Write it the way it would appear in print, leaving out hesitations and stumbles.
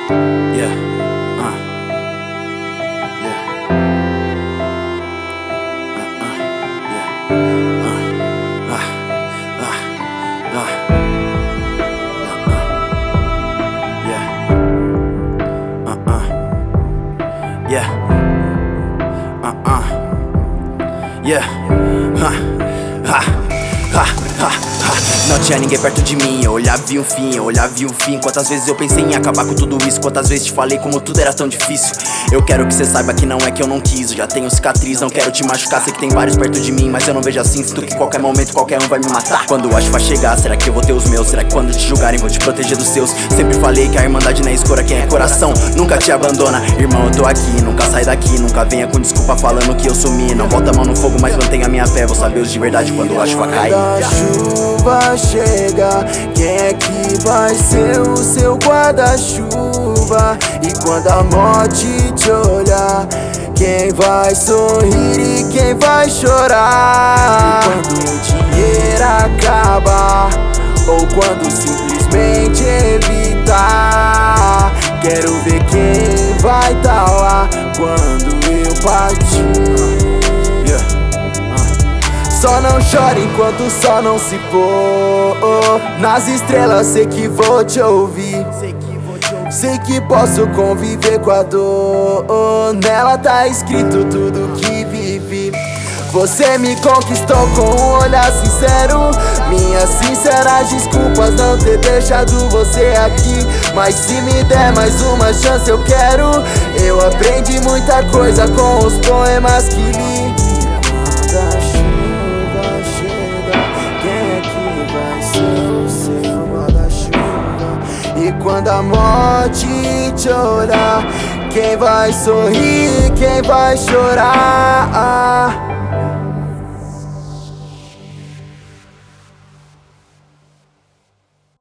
Yeah, Não tinha ninguém perto de mim, eu olhava e vi um fim, eu olhava e vi o fim. Quantas vezes eu pensei em acabar com tudo isso, quantas vezes te falei como tudo era tão difícil. Eu quero que cê saiba que não é que eu não quis, eu já tenho cicatriz, não quero te machucar. Sei que tem vários perto de mim, mas eu não vejo assim. Sinto que qualquer momento qualquer um vai me matar. Quando acho vai chegar, será que eu vou ter os meus? Será que quando te julgarem vou te proteger dos seus? Sempre falei que a irmandade não é escura, quem é coração nunca te abandona. Irmão, eu tô aqui, nunca sai daqui, nunca venha com desculpa falando que eu sumi. Não bota a mão no fogo, mas mantenha a minha fé, vou saber os de verdade quando a chuva cair. Quando a chuva chega, quem é que vai ser o seu guarda-chuva? E quando a morte te olhar, quem vai sorrir e quem vai chorar? E quando o dinheiro acabar, ou quando simplesmente evitar, quero ver quem vai tá lá quando eu partir. Só não chore enquanto o sol não se pôr. Nas estrelas sei que vou te ouvir. Sei que posso conviver com a dor. Nela tá escrito tudo que vivi. Você me conquistou com um olhar sincero. Minhas sinceras desculpas não ter deixado você aqui. Mas se me der mais uma chance eu quero. Eu aprendi muita coisa com os poemas que li. Quando a chuva chega, quem é que vai ser o seu guarda-chuva? E quando a morte te olhar, quem vai sorrir, quem vai chorar?